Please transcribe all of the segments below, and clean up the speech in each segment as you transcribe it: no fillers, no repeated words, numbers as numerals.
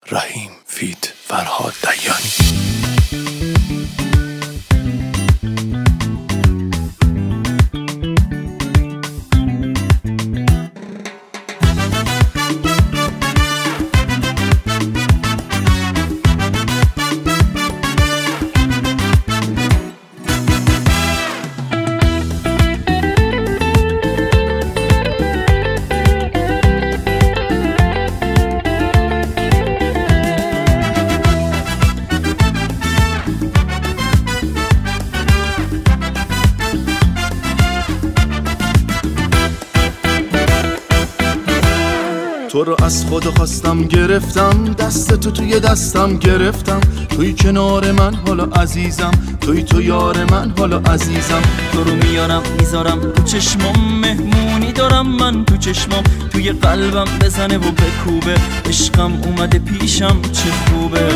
رحیم فیت فرهاد دیانی. تو رو از خود خواستم گرفتم، دست تو توی دستم گرفتم، توی کنار من حالا عزیزم، توی یار من حالا عزیزم. تو رو میارم میذارم تو چشمام، مهمونی دارم من تو چشمام، توی قلبم بزنه و بکوبه، عشقم اومده پیشم چه خوبه.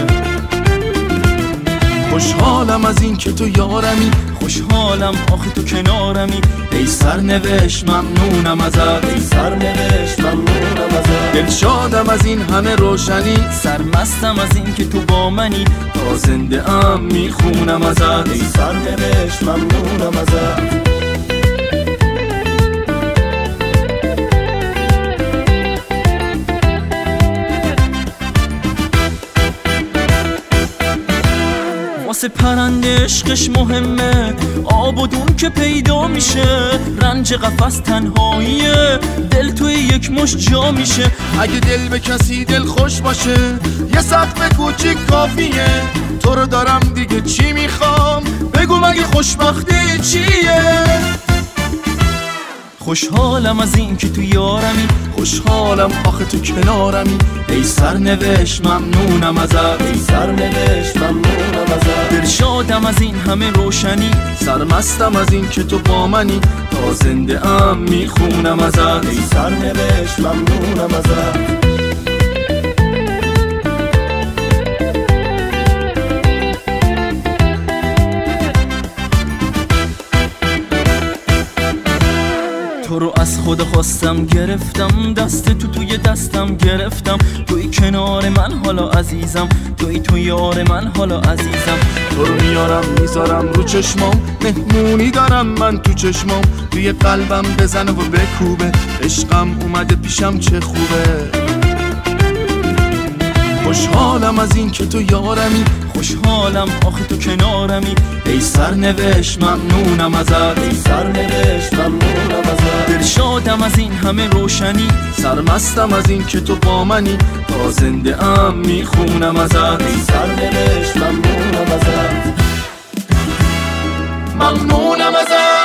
خوشحالم از این که تو یارمی، خوشحالم آخه تو کنارمی، ای سرنوشت ممنونم ازت، ای سرنوشت ممنونم ازت. دلشادم از این همه روشنی، سرمستم از این که تو با منی، تا زنده ام میخونم ازت، ای سرنوشت ممنونم ازت. واسه پرنده عشقش مهمه، آب و دون که پیدا میشه، رنج قفس تنهاییه، دل توی یک مش جا میشه. اگه دل به کسی دل خوش باشه، یه سقف کوچیک کافیه. تو رو دارم دیگه چی میخوام، بگو مگه خوشبختی چیه. خوشحالم از این که تو یارمی، خوشحالم آخه تو کنارمی، ای سرنوشت ممنونم ازت، ای سرنوشت ممنونم ازت. دلشادم از این همه روشنی، سرمستم از این که تو با منی، تا زنده ام میخونم ازت، ای سرنوشت ممنونم ازت. تو رو از خود خواستم گرفتم، دست تو توی دستم گرفتم، توی کنار من حالا عزیزم، توی یار من حالا عزیزم. تو رو میارم میذارم رو چشمام، مهمونی دارم من تو چشمام، توی قلبم بزنه و بکوبه، عشقم اومده پیشم چه خوبه. خوشحالم از این که تو یارمی، خوشحالم آخه تو کنارمی، ای سرنوشت ممنونم ازت، ای سرنوشت ممنونم ازت. دلشادم از این همه روشنی، سرمستم از این که تو با منی، تا زنده ام میخونم ازت، ای سرنوشت ممنونم ازت. ممنونم ازت.